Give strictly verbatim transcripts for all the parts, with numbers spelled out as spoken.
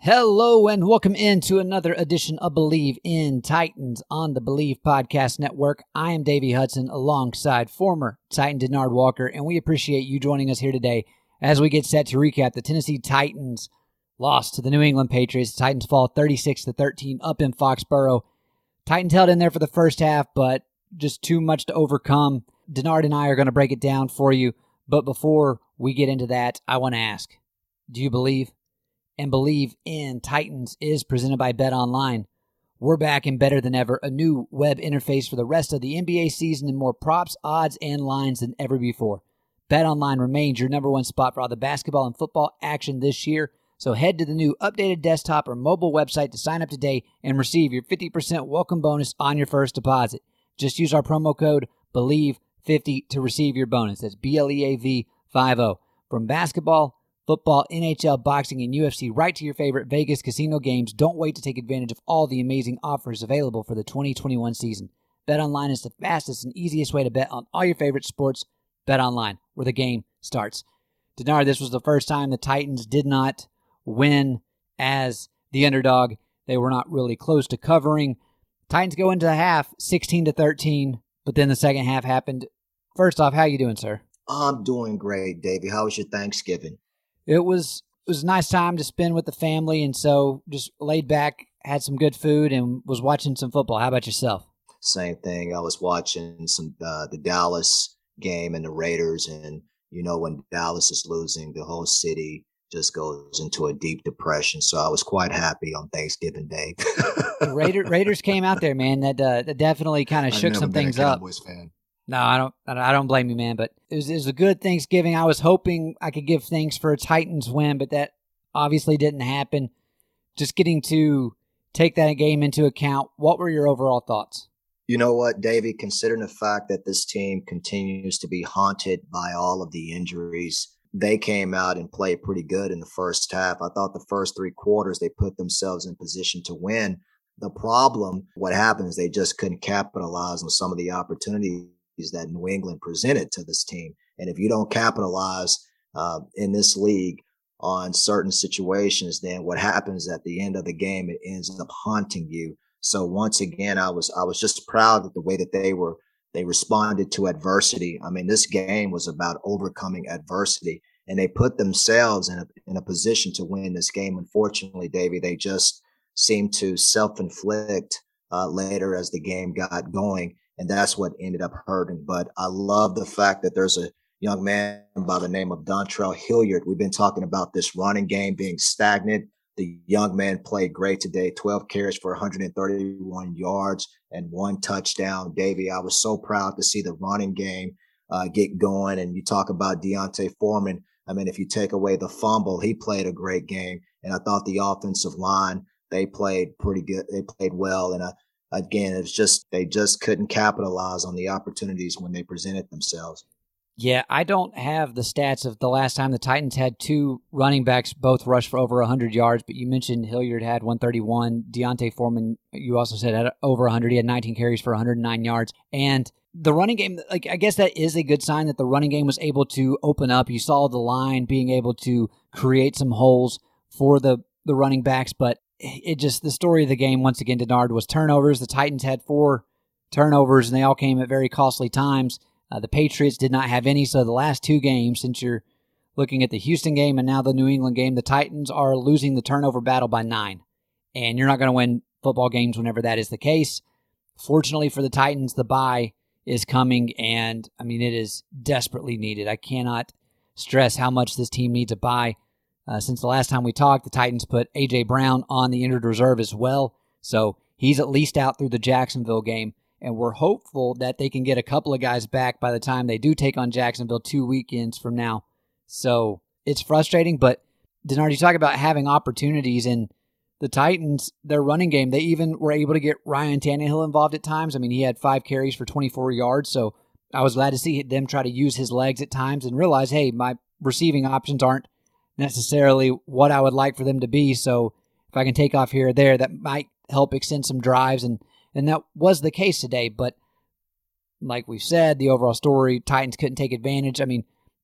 Hello and welcome into another edition of Believe in Titans on the Believe Podcast Network. I am Davey Hudson alongside former Titan Denard Walker, and we appreciate you joining us here today as we get set to recap the Tennessee Titans loss to the New England Patriots. The Titans fall thirty-six to thirteen up in Foxborough. Titans held in there for the first half, but just too much to overcome. Denard and I are going to break it down for you, but before we get into that, I want to ask, do you believe? And Believe in Titans is presented by BetOnline. We're back and better than ever. A new web interface for the rest of the N B A season and more props, odds, and lines than ever before. BetOnline remains your number one spot for all the basketball and football action this year. So head to the new updated desktop or mobile website to sign up today and receive your fifty percent welcome bonus on your first deposit. Just use our promo code believe fifty to receive your bonus. That's B L E A V fifty. From basketball, football, N H L, boxing, and U F C, right to your favorite Vegas casino games. Don't wait to take advantage of all the amazing offers available for the twenty twenty-one season. BetOnline is the fastest and easiest way to bet on all your favorite sports. BetOnline, where the game starts. Denard, this was the first time the Titans did not win as the underdog. They were not really close to covering. Titans go into the half sixteen to thirteen, but then the second half happened. First off, how you doing, sir? I'm doing great, Davey. How was your Thanksgiving? It was it was a nice time to spend with the family, and so just laid back, had some good food, and was watching some football. How about yourself? Same thing. I was watching some uh, the Dallas game and the Raiders, and you know when Dallas is losing, the whole city just goes into a deep depression. So I was quite happy on Thanksgiving Day. Raider, Raiders came out there, man. That uh, that definitely kind of shook some things up. Cowboys fan. No, I don't. I don't blame you, man. But it was, it was a good Thanksgiving. I was hoping I could give thanks for a Titans win, but that obviously didn't happen. Just getting to take that game into account, what were your overall thoughts? You know what, Davey? Considering the fact that this team continues to be haunted by all of the injuries, they came out and played pretty good in the first half. I thought the first three quarters they put themselves in position to win. The problem, what happened is they just couldn't capitalize on some of the opportunities that New England presented to this team. And if you don't capitalize uh, in this league on certain situations, then what happens at the end of the game, it ends up haunting you. So once again, I was I was just proud of the way that they were they responded to adversity. I mean, this game was about overcoming adversity, and they put themselves in a in a position to win this game. Unfortunately, Davey, they just seemed to self-inflict uh, later as the game got going. And that's what ended up hurting. But I love the fact that there's a young man by the name of Dontrell Hilliard. We've been talking about this running game being stagnant. The young man played great today, twelve carries for one hundred thirty-one yards and one touchdown. Davey, I was so proud to see the running game uh, get going. And you talk about D'Onta Foreman. I mean, if you take away the fumble, he played a great game. And I thought the offensive line, they played pretty good. They played well. And I, Again, it's just they just couldn't capitalize on the opportunities when they presented themselves. Yeah, I don't have the stats of the last time the Titans had two running backs both rush for over one hundred yards, but you mentioned Hilliard had one thirty-one. D'Onta Foreman, you also said, had over one hundred. He had nineteen carries for one hundred nine yards. And the running game, like I guess that is a good sign that the running game was able to open up. You saw the line being able to create some holes for the, the running backs, but it just, the story of the game, once again, Denard, was turnovers. The Titans had four turnovers, and they all came at very costly times. Uh, the Patriots did not have any, so the last two games, since you're looking at the Houston game and now the New England game, the Titans are losing the turnover battle by nine. And you're not going to win football games whenever that is the case. Fortunately for the Titans, the bye is coming, and, I mean, it is desperately needed. I cannot stress how much this team needs a bye. Uh, since the last time we talked, the Titans put A J. Brown on the injured reserve as well. So he's at least out through the Jacksonville game. And we're hopeful that they can get a couple of guys back by the time they do take on Jacksonville two weekends from now. So it's frustrating, but Denard, you talk about having opportunities, and the Titans, their running game, they even were able to get Ryan Tannehill involved at times. I mean, he had five carries for twenty-four yards. So I was glad to see them try to use his legs at times and realize, hey, my receiving options aren't necessarily what I would like for them to be. So if I can take off here or there, that might help extend some drives. And, and that was the case today. But like we've said, the overall story, Titans couldn't take advantage. I mean,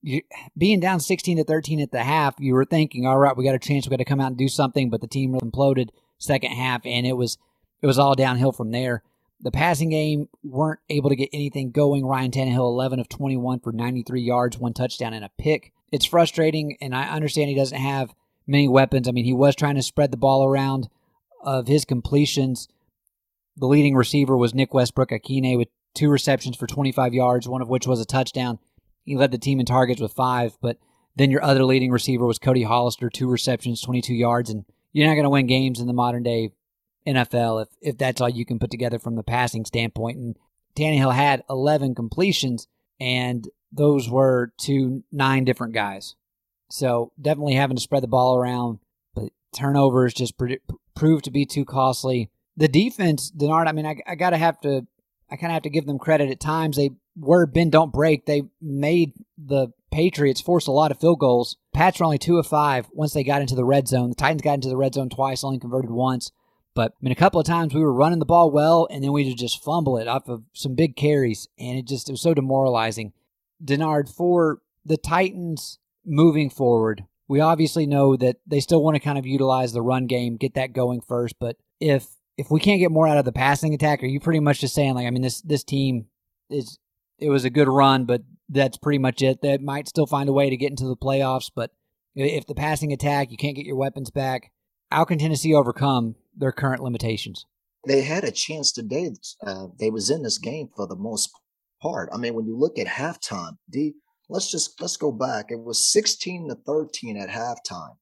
you, being down sixteen to thirteen at the half, you were thinking, all right, we got a chance, we got to come out and do something, but the team really imploded second half, and it was it was all downhill from there. The passing game weren't able to get anything going. Ryan Tannehill, eleven of twenty-one for ninety-three yards, one touchdown and a pick. It's frustrating, and I understand he doesn't have many weapons. I mean, he was trying to spread the ball around. Of his completions, the leading receiver was Nick Westbrook-Akine with two receptions for twenty-five yards, one of which was a touchdown. He led the team in targets with five, but then your other leading receiver was Cody Hollister, two receptions, twenty-two yards, and you're not going to win games in the modern-day N F L if, if that's all you can put together from the passing standpoint. And Tannehill had eleven completions, and those were to nine different guys. So definitely having to spread the ball around, but turnovers just pre- proved to be too costly. The defense, Denard, I mean, I, I got to have to, I kind of have to give them credit at times. They were bend, don't break. They made the Patriots force a lot of field goals. Pats were only two of five once they got into the red zone. The Titans got into the red zone twice, only converted once. But I mean, a couple of times we were running the ball well, and then we would just fumble it off of some big carries, and it just it was so demoralizing. Denard, for the Titans moving forward, we obviously know that they still want to kind of utilize the run game, get that going first. But if if we can't get more out of the passing attack, are you pretty much just saying, like, I mean, this this team is it was a good run, but that's pretty much it. They might still find a way to get into the playoffs, but if the passing attack, you can't get your weapons back, how can Tennessee overcome their current limitations? They had a chance today. Uh, they was in this game for the most part. I mean, when you look at halftime, D, let's just let's go back. It was sixteen to thirteen at halftime,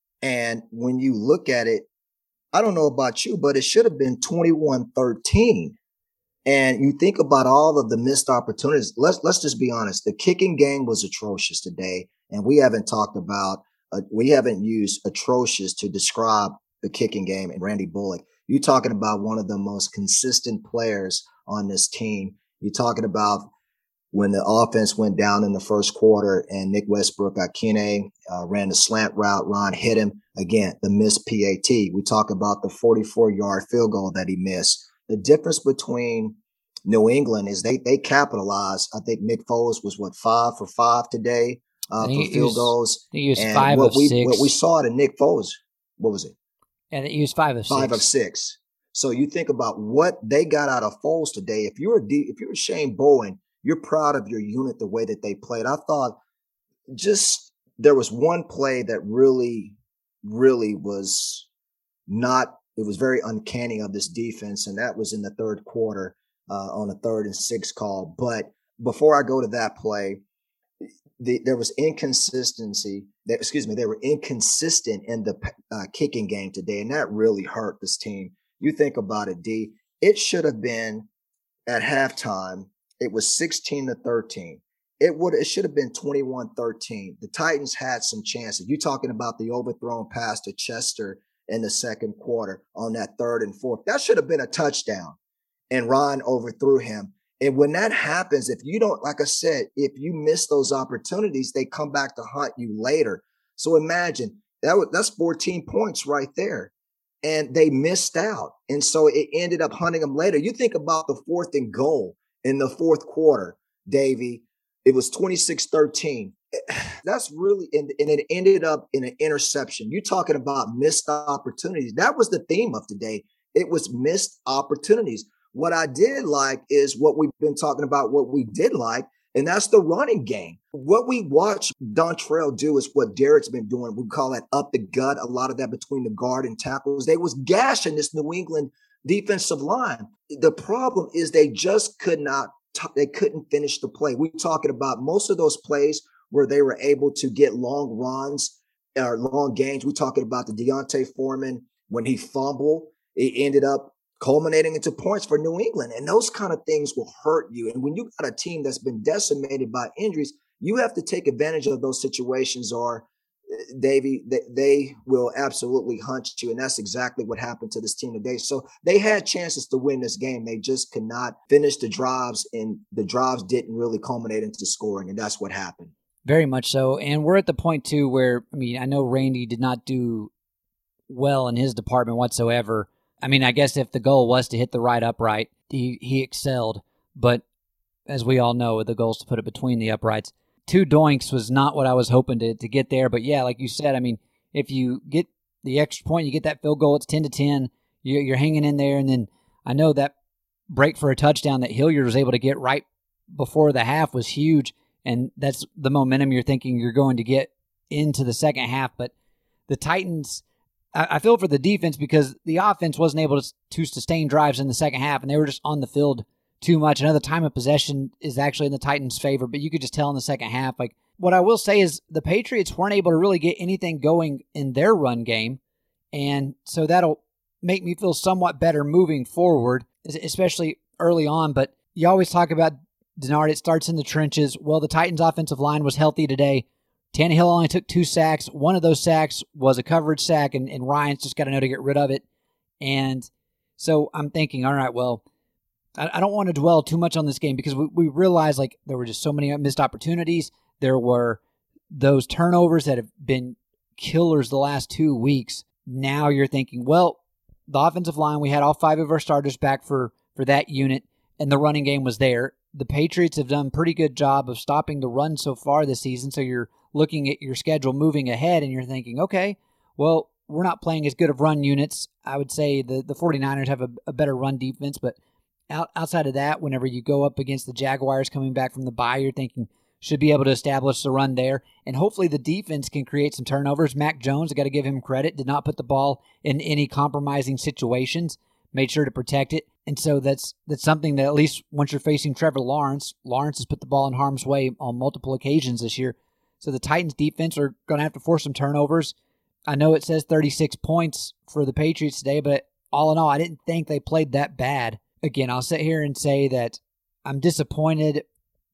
and when you look at it, I don't know about you, but it should have been twenty-one thirteen. And you think about all of the missed opportunities. Let's let's just be honest. The kicking game was atrocious today, and we haven't talked about. Uh, we haven't used atrocious to describe the kicking game and Randy Bullock. You're talking about one of the most consistent players on this team. You're talking about when the offense went down in the first quarter and Nick Westbrook-Akine uh, ran the slant route. Ron hit him. Again, the missed P A T. We talk about the forty-four-yard field goal that he missed. The difference between New England is they they capitalized. I think Nick Foles was, what, five for five today uh, for field was, goals. He used and five what of we, six. What we saw to Nick Foles, what was it? And he used five of six. Five of six. So you think about what they got out of Foles today. If you're a D, if you're Shane Bowen, you're proud of your unit the way that they played. I thought just there was one play that really, really was not. It was very uncanny of this defense, and that was in the third quarter uh, on a third and six call. But before I go to that play, the, there was inconsistency. That, excuse me, they were inconsistent in the uh, kicking game today, and that really hurt this team. You think about it, D. It should have been at halftime. It was sixteen to thirteen. It would. It should have been twenty-one thirteen. The Titans had some chances. You're talking about the overthrown pass to Chester in the second quarter on that third and fourth. That should have been a touchdown, and Ron overthrew him. And when that happens, if you don't, like I said, if you miss those opportunities, they come back to haunt you later. So imagine that was, that's fourteen points right there. And they missed out. And so it ended up hunting them later. You think about the fourth and goal in the fourth quarter, Davey, it was twenty-six thirteen. That's really, and, and it ended up in an interception. You're talking about missed opportunities. That was the theme of today. It was missed opportunities. What I did like is what we've been talking about, what we did like, and that's the running game. What we watch Dontrell do is what Derek's been doing. We call that up the gut, a lot of that between the guard and tackles. They was gashing this New England defensive line. The problem is they just could not, t- they couldn't finish the play. We're talking about most of those plays where they were able to get long runs or long gains. We're talking about the Deontay Foreman, when he fumbled, it ended up culminating into points for New England. And those kind of things will hurt you. And when you got a team that's been decimated by injuries, you have to take advantage of those situations, or Davey, they, they will absolutely hunt you. And that's exactly what happened to this team today. So they had chances to win this game. They just could not finish the drives, and the drives didn't really culminate into scoring. And that's what happened. Very much so. And we're at the point, too, where, I mean, I know Randy did not do well in his department whatsoever. I mean, I guess if the goal was to hit the right upright, he, he excelled. But as we all know, the goal is to put it between the uprights. two doinks was not what I was hoping to, to get there. But yeah, like you said, I mean, if you get the extra point, you get that field goal, it's ten to ten. You're, you're hanging in there. And then I know that break for a touchdown that Hilliard was able to get right before the half was huge. And that's the momentum you're thinking you're going to get into the second half. But the Titans, I, I feel for the defense because the offense wasn't able to, to sustain drives in the second half, and they were just on the field too much. Another time of possession is actually in the Titans' favor, but you could just tell in the second half. Like, what I will say is the Patriots weren't able to really get anything going in their run game, and so that'll make me feel somewhat better moving forward, especially early on. But you always talk about, Denard, it starts in the trenches. Well, the Titans' offensive line was healthy today. Tannehill only took two sacks. One of those sacks was a coverage sack, and, and Ryan's just got to know to get rid of it. And so I'm thinking, all right, well, I, I don't want to dwell too much on this game because we, we realized like there were just so many missed opportunities. There were those turnovers that have been killers the last two weeks. Now you're thinking, well, the offensive line, we had all five of our starters back for, for that unit, and the running game was there. The Patriots have done a pretty good job of stopping the run so far this season, so you're looking at your schedule moving ahead, and you're thinking, okay, well, we're not playing as good of run units. I would say the, the 49ers have a, a better run defense, but out, outside of that, whenever you go up against the Jaguars coming back from the bye, you're thinking should be able to establish the run there, and hopefully the defense can create some turnovers. Mac Jones, I got to give him credit, did not put the ball in any compromising situations, made sure to protect it, and so that's that's something that at least once you're facing Trevor Lawrence, Lawrence has put the ball in harm's way on multiple occasions this year. So the Titans defense are going to have to force some turnovers. I know it says thirty-six points for the Patriots today, but all in all, I didn't think they played that bad. Again, I'll sit here and say that I'm disappointed,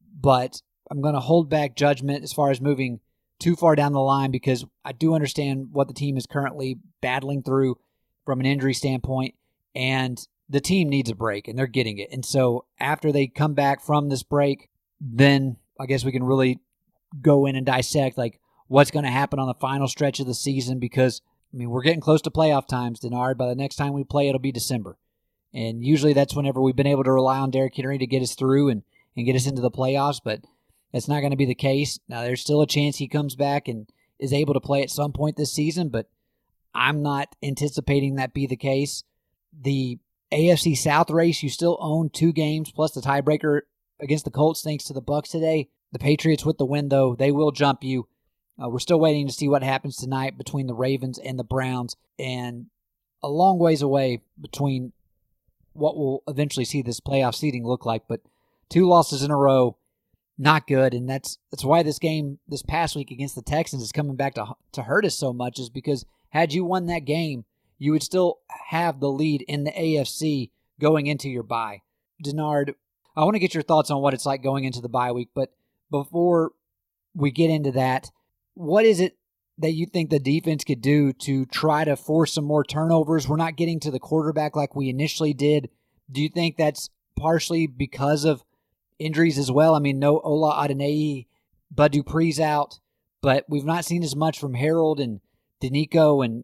but I'm going to hold back judgment as far as moving too far down the line because I do understand what the team is currently battling through from an injury standpoint, and the team needs a break, and they're getting it. And so after they come back from this break, then I guess we can really go in and dissect like what's going to happen on the final stretch of the season because, I mean, we're getting close to playoff times, Denard. By the next time we play, it'll be December. And usually that's whenever we've been able to rely on Derrick Henry to get us through and, and get us into the playoffs, but that's not going to be the case. Now, there's still a chance he comes back and is able to play at some point this season, but I'm not anticipating that be the case. The A F C South race, you still own two games plus the tiebreaker against the Colts thanks to the Bucs today. The Patriots with the win, though, they will jump you. Uh, we're still waiting to see what happens tonight between the Ravens and the Browns, and a long ways away between what we'll eventually see this playoff seeding look like. But two losses in a row, not good, and that's that's why this game this past week against the Texans is coming back to to hurt us so much, is because had you won that game, you would still have the lead in the A F C going into your bye. Denard, I want to get your thoughts on what it's like going into the bye week, but before we get into that, what is it that you think the defense could do to try to force some more turnovers? We're not getting to the quarterback like we initially did. Do you think that's partially because of injuries as well? I mean, no Ola Adeneye, Bud Dupree's out, but we've not seen as much from Harold and Danico and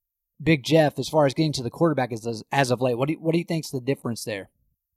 Big Jeff as far as getting to the quarterback as, as of late. What do you, what do you think's the difference there?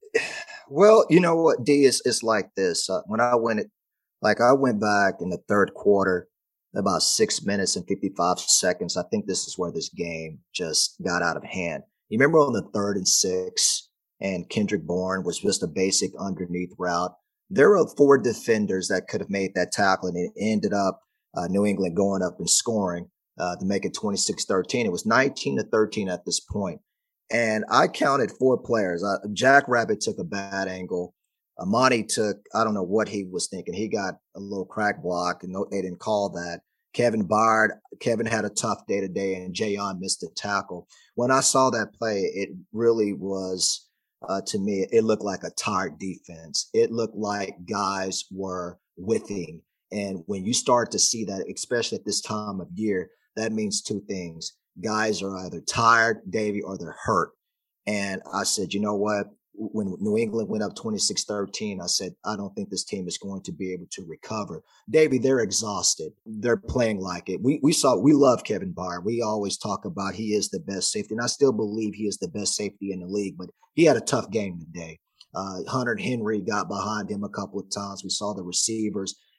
Well, you know what, D, is it's like this. Uh, when I went, like I went back in the third quarter, about six minutes and fifty-five seconds. I think this is where this game just got out of hand. You remember on the third and six, and Kendrick Bourne was just a basic underneath route. There were four defenders that could have made that tackle, and it ended up uh, New England going up and scoring uh, to make it twenty-six thirteen. It was nineteen to thirteen at this point. And I counted four players. Uh, Jack Rabbit took a bad angle. Amani took, I don't know what he was thinking. He got a little crack block, and no, they didn't call that. Kevin Byard, Kevin had a tough day today, and Jayon missed a tackle. When I saw that play, it really was, uh, to me, it looked like a tired defense. It looked like guys were whiffing. And when you start to see that, especially at this time of year, that means two things. Guys are either tired, Davey, or they're hurt. And I said, you know what? When New England went up twenty-six thirteen, I said, I don't think this team is going to be able to recover. Davey, they're exhausted. They're playing like it. We we saw, we love Kevin Byard. We always talk about he is the best safety, and I still believe he is the best safety in the league, but he had a tough game today. Uh, Hunter Henry got behind him a couple of times. We saw the receivers,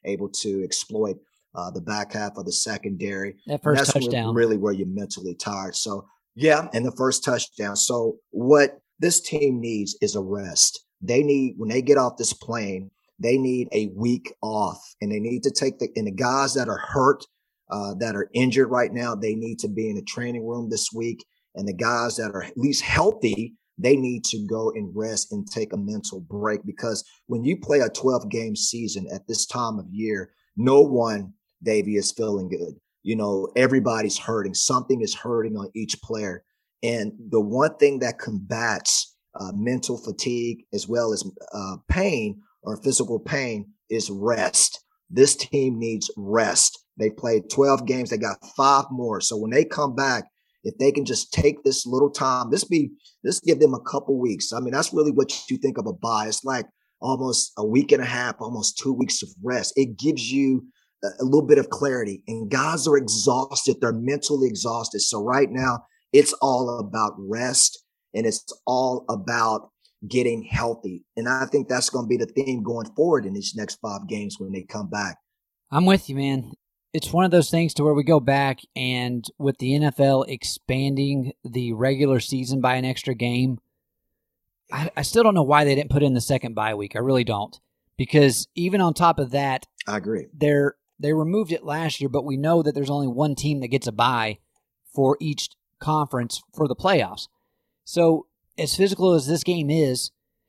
able to exploit uh, the back half of the secondary. That first and that's touchdown. really where you're mentally tired. So, yeah, and the first touchdown. So what this team needs is a rest. They need, when they get off this plane, they need a week off, and they need to take the, and the guys that are hurt, uh, that are injured right now, they need to be in the training room this week. And the guys that are at least healthy, they need to go and rest and take a mental break, because when you play a twelve game season at this time of year, no one, Davey, is feeling good. You know, everybody's hurting. Something is hurting on each player. And the one thing that combats uh, mental fatigue as well as uh, pain or physical pain is rest. This team needs rest. They played twelve games. They got five more. So when they come back, if they can just take this little time, this be this give them a couple weeks. I mean, that's really what you think of a bye. It's like almost a week and a half, almost two weeks of rest. It gives you a, a little bit of clarity. And guys are exhausted. They're mentally exhausted. So right now, it's all about rest, and it's all about getting healthy. And I think that's going to be the theme going forward in these next five games when they come back. I'm with you, man. It's one of those things to where we go back, and with the N F L expanding the regular season by an extra game, I, I still don't know why they didn't put in the second bye week. I really don't. Because even on top of that, I agree. They're, they removed it last year, but we know that there's only one team that gets a bye for each conference for the playoffs. So as physical as this game is,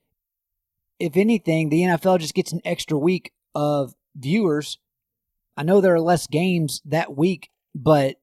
if anything, the N F L just gets an extra week of viewers. I know there are less games that week, but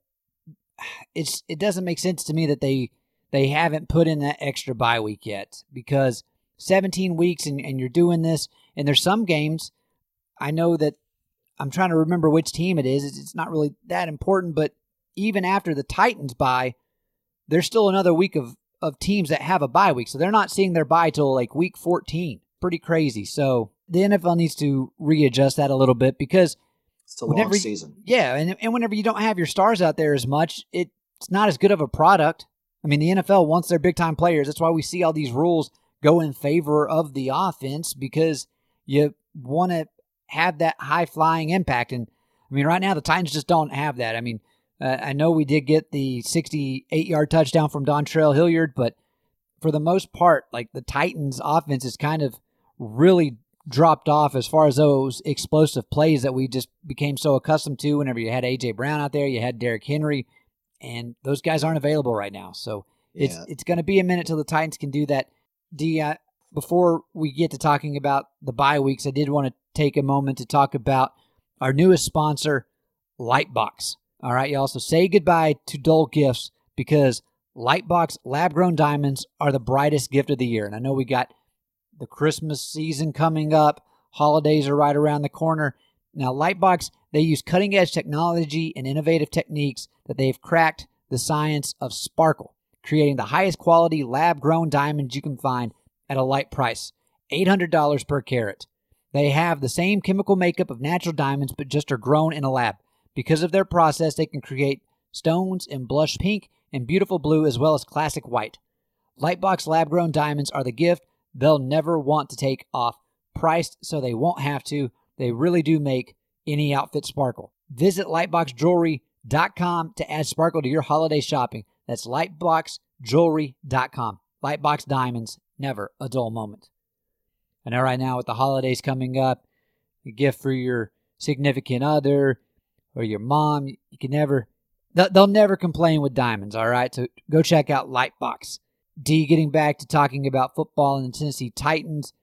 it's it doesn't make sense to me that they they haven't put in that extra bye week yet, because seventeen weeks and, and you're doing this, and there's some games, I know that I'm trying to remember which team it is. It's, it's not really that important, but even after the Titans bye, there's still another week of, of teams that have a bye week. So they're not seeing their bye till like week fourteen. Pretty crazy. So the N F L needs to readjust that a little bit, because it's a long whenever, season. Yeah, and, and whenever you don't have your stars out there as much, it, it's not as good of a product. I mean, the N F L wants their big-time players. That's why we see all these rules go in favor of the offense, because you want to have that high-flying impact. And, I mean, right now the Titans just don't have that. I mean, uh, I know we did get the sixty-eight yard touchdown from Dontrell Hilliard, but for the most part, like, the Titans' offense is kind of really dropped off as far as those explosive plays that we just became so accustomed to whenever you had A J. Brown out there, you had Derrick Henry, and those guys aren't available right now. So yeah. it's it's going to be a minute till the Titans can do that. D, uh, before we get to talking about the bye weeks, I did want to take a moment to talk about our newest sponsor, Lightbox. All right, y'all. So say goodbye to dull gifts, because Lightbox lab-grown diamonds are the brightest gift of the year. And I know we got the Christmas season coming up. Holidays are right around the corner. Now, Lightbox, they use cutting-edge technology and innovative techniques that they've cracked the science of sparkle, creating the highest quality lab-grown diamonds you can find at a light price, eight hundred dollars per carat. They have the same chemical makeup of natural diamonds, but just are grown in a lab. Because of their process, they can create stones in blush pink and beautiful blue, as well as classic white. Lightbox lab-grown diamonds are the gift they'll never want to take off. Priced so they won't have to. They really do make any outfit sparkle. Visit lightbox jewelry dot com to add sparkle to your holiday shopping. That's lightbox jewelry dot com. Lightbox diamonds, never a dull moment. I know right now with the holidays coming up, a gift for your significant other or your mom, you can never, they'll never complain with diamonds, all right? So go check out Lightbox. D, getting back to talking about football and the Tennessee Titans,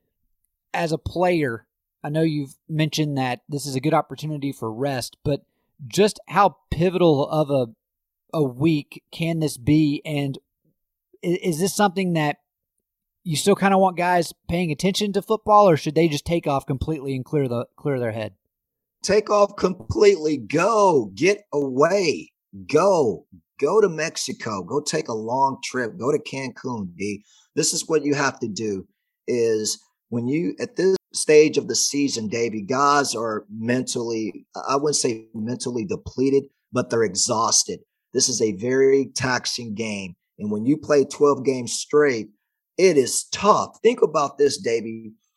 as a player, I know you've mentioned that this is a good opportunity for rest, but just how pivotal of a a week can this be? And is this something that you still kind of want guys paying attention to football, or should they just take off completely and clear the clear their head? Take off completely. Go. Get away. Go. Go to Mexico. Go take a long trip. Go to Cancun, D. This is what you have to do is when you, at this stage of the season, Davey, guys are mentally, I wouldn't say mentally depleted, but they're exhausted. This is a very taxing game. And when you play twelve games straight, it is tough. Think about this, Davey.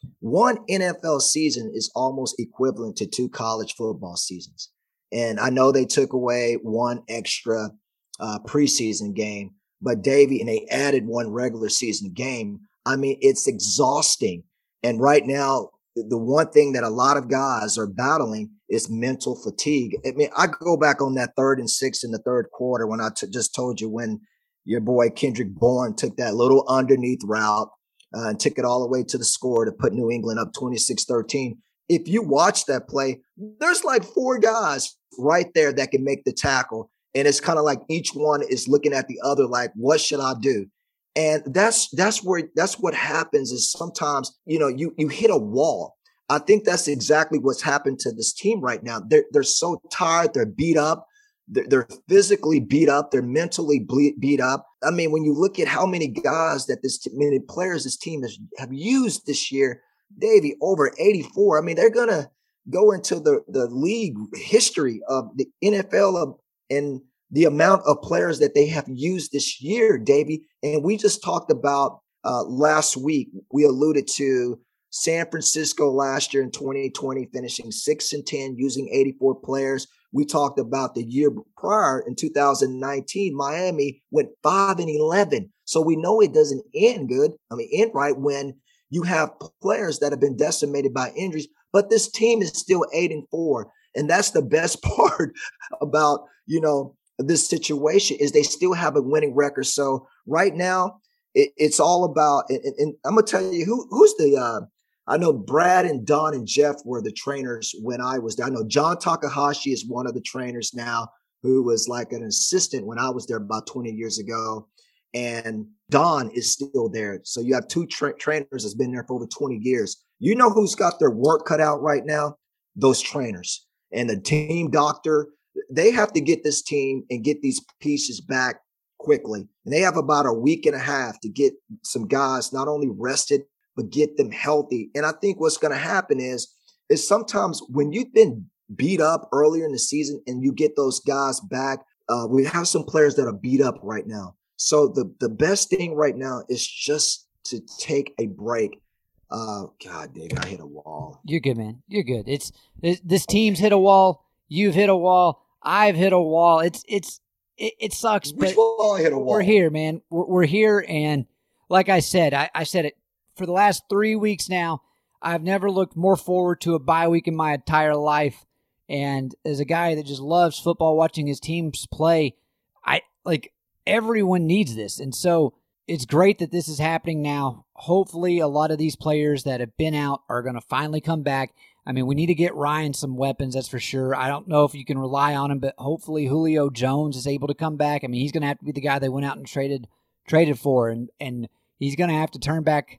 one N F L season is almost equivalent to two college football seasons. And I know they took away one extra uh, preseason game, but Davey, and they added one regular season game. I mean, it's exhausting. And right now, the one thing that a lot of guys are battling is mental fatigue. I mean, I go back on that third and six in the third quarter when I t- just told you when your boy Kendrick Bourne took that little underneath route uh, and took it all the way to the score to put New England up twenty-six thirteen. If you watch that play, there's like four guys right there that can make the tackle. And it's kind of like each one is looking at the other like, what should I do? And that's that's where that's what happens is sometimes, you know, you you hit a wall. I think that's exactly what's happened to this team right now. They're they're so tired, they're beat up, they're, they're physically beat up, they're mentally ble- beat up. I mean, when you look at how many guys that this many players this team has have used this year, Davey, over eighty-four. I mean, they're gonna go into the the league history of the N F L of, and the amount of players that they have used this year, Davey. And we just talked about uh, last week, we alluded to San Francisco last year in twenty twenty, finishing six and ten, using eighty-four players. We talked about the year prior in two thousand nineteen, Miami went five and eleven. So we know it doesn't end good. I mean, end right when you have players that have been decimated by injuries, but this team is still eight and four. And that's the best part about, you know, this situation is they still have a winning record. So right now it, it's all about, and, and I'm going to tell you who, who's the, uh, I know Brad and Don and Jeff were the trainers when I was there. I know John Takahashi is one of the trainers now who was like an assistant when I was there about twenty years ago. And Don is still there. So you have two tra- trainers that's been there for over twenty years. You know who's got their work cut out right now? Those trainers and the team doctor. They have to get this team and get these pieces back quickly. And they have about a week and a half to get some guys not only rested, but get them healthy. And I think what's going to happen is, is sometimes when you've been beat up earlier in the season and you get those guys back, uh, we have some players that are beat up right now. So the, the best thing right now is just to take a break. Uh, God, David, I hit a wall. You're good, man. You're good. It's this, this team's hit a wall. You've hit a wall. I've hit a wall. It's it's it, it sucks. Which but wall hit a wall? We're here, man. We're, we're here, and like I said, I, I said it for the last three weeks now. I've never looked more forward to a bye week in my entire life. And as a guy that just loves football, watching his teams play, I like everyone needs this, and so it's great that this is happening now. Hopefully, a lot of these players that have been out are going to finally come back. I mean, we need to get Ryan some weapons, that's for sure. I don't know if you can rely on him, but hopefully Julio Jones is able to come back. I mean, he's going to have to be the guy they went out and traded traded for, and and he's going to have to turn back.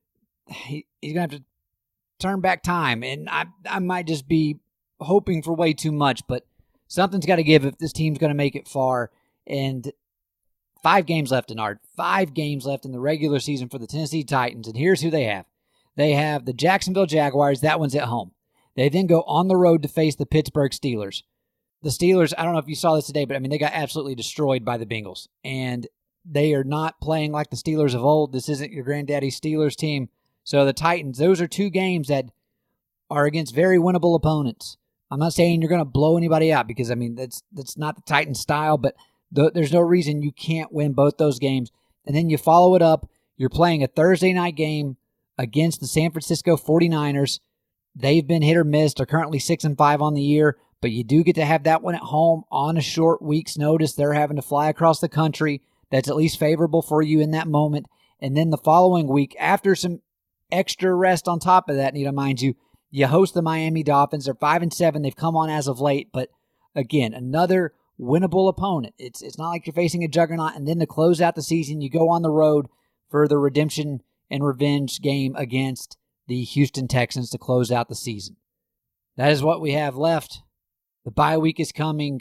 He, he's going to have to turn back time, and I I might just be hoping for way too much, but something's got to give if this team's going to make it far. And five games left in Ard. Five games left in the regular season for the Tennessee Titans, and here's who they have. They have the Jacksonville Jaguars. That one's at home. They then go on the road to face the Pittsburgh Steelers. The Steelers, I don't know if you saw this today, but I mean, they got absolutely destroyed by the Bengals. And they are not playing like the Steelers of old. This isn't your granddaddy Steelers team. So the Titans, those are two games that are against very winnable opponents. I'm not saying you're going to blow anybody out because, I mean, that's that's not the Titans style, but th- there's no reason you can't win both those games. And then you follow it up. You're playing a Thursday night game against the San Francisco forty-niners. They've been hit or miss. They're currently six and five on the year, but you do get to have that one at home on a short week's notice. They're having to fly across the country. That's at least favorable for you in that moment. And then the following week, after some extra rest on top of that, need to mind you, you host the Miami Dolphins. They're five and seven. They've come on as of late, but again, another winnable opponent. It's it's not like you're facing a juggernaut. And then to close out the season, you go on the road for the redemption and revenge game against the Houston Texans to close out the season. That is what we have left. The bye week is coming.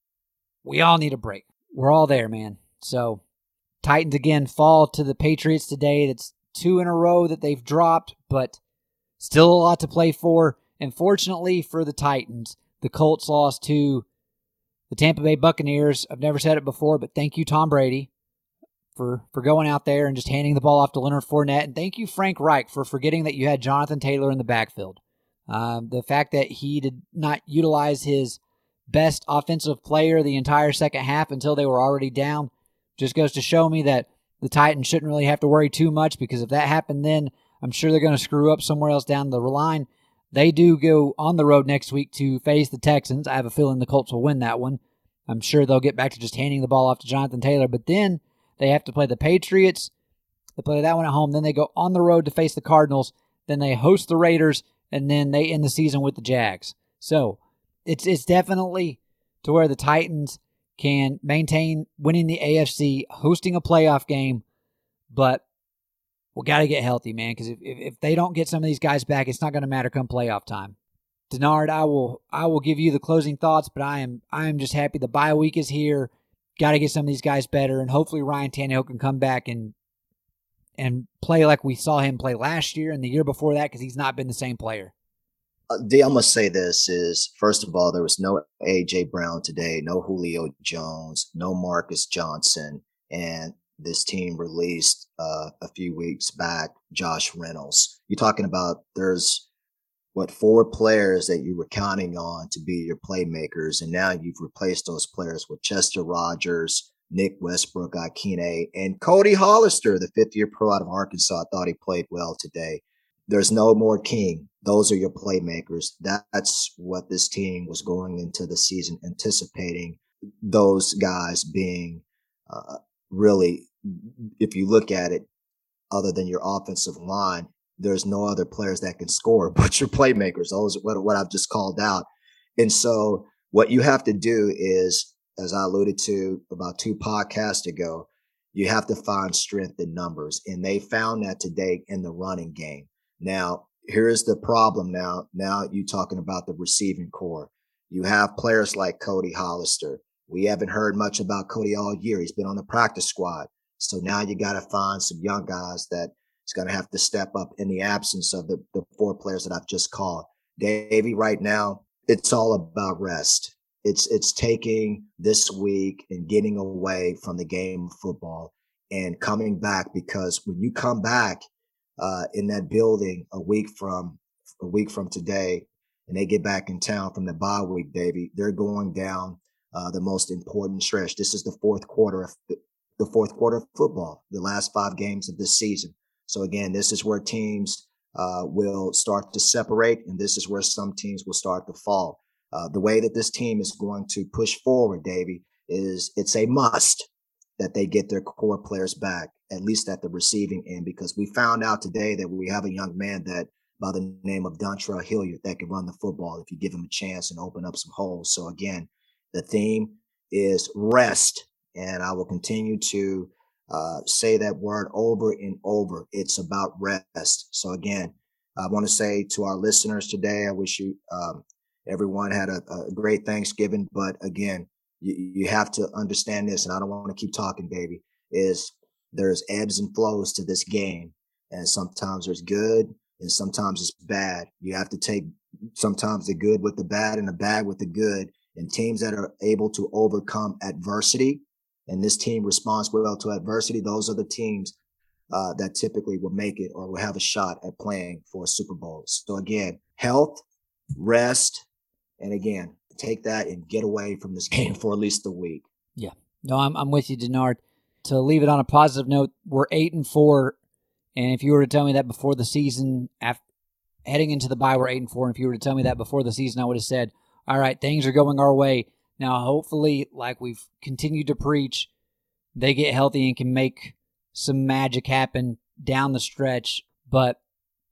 We all need a break. We're all there, man. So Titans again fall to the Patriots today. That's two in a row that they've dropped, but still a lot to play for. And fortunately for the Titans, the Colts lost to the Tampa Bay Buccaneers. I've never said it before, but thank you, Tom Brady, for, for going out there and just handing the ball off to Leonard Fournette. And thank you, Frank Reich, for forgetting that you had Jonathan Taylor in the backfield. Um, the fact that he did not utilize his best offensive player the entire second half until they were already down just goes to show me that the Titans shouldn't really have to worry too much, because if that happened then, I'm sure they're going to screw up somewhere else down the line. They do go on the road next week to face the Texans. I have a feeling the Colts will win that one. I'm sure they'll get back to just handing the ball off to Jonathan Taylor, but then they have to play the Patriots. They play that one at home. Then they go on the road to face the Cardinals. Then they host the Raiders, and then they end the season with the Jags. So it's it's definitely to where the Titans can maintain winning the A F C, hosting a playoff game, but we got to get healthy, man, because if, if if they don't get some of these guys back, it's not going to matter come playoff time. Denard, I will I will give you the closing thoughts, but I am I am just happy the bye week is here. Got to get some of these guys better, and hopefully Ryan Tannehill can come back and and play like we saw him play last year and the year before that, because he's not been the same player. Uh, D, I must say this is, first of all, there was no A J. Brown today, no Julio Jones, no Marcus Johnson, and this team released uh, a few weeks back Josh Reynolds. You're talking about there's, what, four players that you were counting on to be your playmakers, and now you've replaced those players with Chester Rogers, Nick Westbrook, Akine, and Cody Hollister, the fifth-year pro out of Arkansas. I thought he played well today. There's no more King. Those are your playmakers. That's what this team was going into the season anticipating, those guys being uh, really, if you look at it, other than your offensive line, there's no other players that can score but your playmakers. Those are what, what I've just called out. And so what you have to do is, as I alluded to about two podcasts ago, you have to find strength in numbers. And they found that today in the running game. Now, here's the problem now. Now you're talking about the receiving core. You have players like Cody Hollister. We haven't heard much about Cody all year. He's been on the practice squad. So now you got to find some young guys that is going to have to step up in the absence of the, the four players that I've just called. Davey, right now, it's all about rest. It's it's taking this week and getting away from the game of football and coming back, because when you come back uh, in that building a week from a week from today, and they get back in town from the bye week, Davey, they're going down uh, the most important stretch. This is the fourth quarter of the fourth quarter of football, the last five games of this season. So again, this is where teams uh, will start to separate, and this is where some teams will start to fall. Uh, the way that this team is going to push forward, Davey, is it's a must that they get their core players back, at least at the receiving end, because we found out today that we have a young man that by the name of Dontrell Hilliard that can run the football if you give him a chance and open up some holes. So again, the theme is rest, and I will continue to uh, say that word over and over. It's about rest. So again, I want to say to our listeners today, I wish you um, everyone had a, a great Thanksgiving. But again, you, you have to understand this, and I don't want to keep talking, baby, is there's ebbs and flows to this game. And sometimes there's good and sometimes it's bad. You have to take sometimes the good with the bad and the bad with the good. And teams that are able to overcome adversity, and this team responds well to adversity, those are the teams uh, that typically will make it or will have a shot at playing for a Super Bowl. So again, health, rest, and again, take that and get away from this game for at least a week. Yeah. No, I'm I'm with you, Denard. To leave it on a positive note, we're eight and four, and if you were to tell me that before the season, after heading into the bye, we're eight and four, and if you were to tell me that before the season, I would have said, all right, things are going our way. Now, hopefully, like we've continued to preach, they get healthy and can make some magic happen down the stretch. But,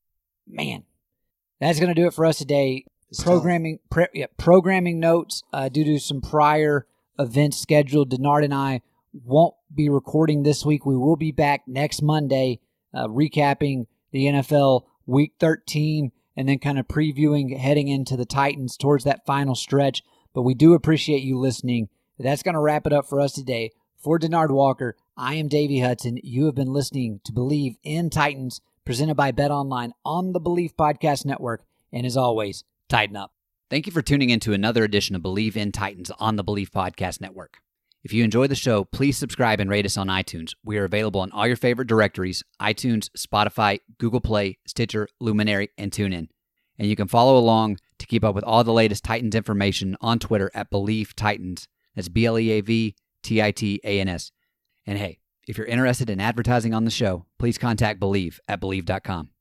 man, that's going to do it for us today. It's programming pre, yeah, programming notes uh, due to some prior events scheduled. Denard and I won't be recording this week. We will be back next Monday uh, recapping the N F L Week thirteen and then kind of previewing heading into the Titans towards that final stretch. But we do appreciate you listening. That's going to wrap it up for us today. For Denard Walker, I am Davey Hudson. You have been listening to Believe in Titans, presented by BetOnline on the Believe Podcast Network. And as always, tighten up. Thank you for tuning in to another edition of Believe in Titans on the Believe Podcast Network. If you enjoy the show, please subscribe and rate us on iTunes. We are available on all your favorite directories: iTunes, Spotify, Google Play, Stitcher, Luminary, and TuneIn. And you can follow along to keep up with all the latest Titans information on Twitter at Believe Titans. That's B L E A V T I T A N S. And hey, if you're interested in advertising on the show, please contact Believe at Believe dot com.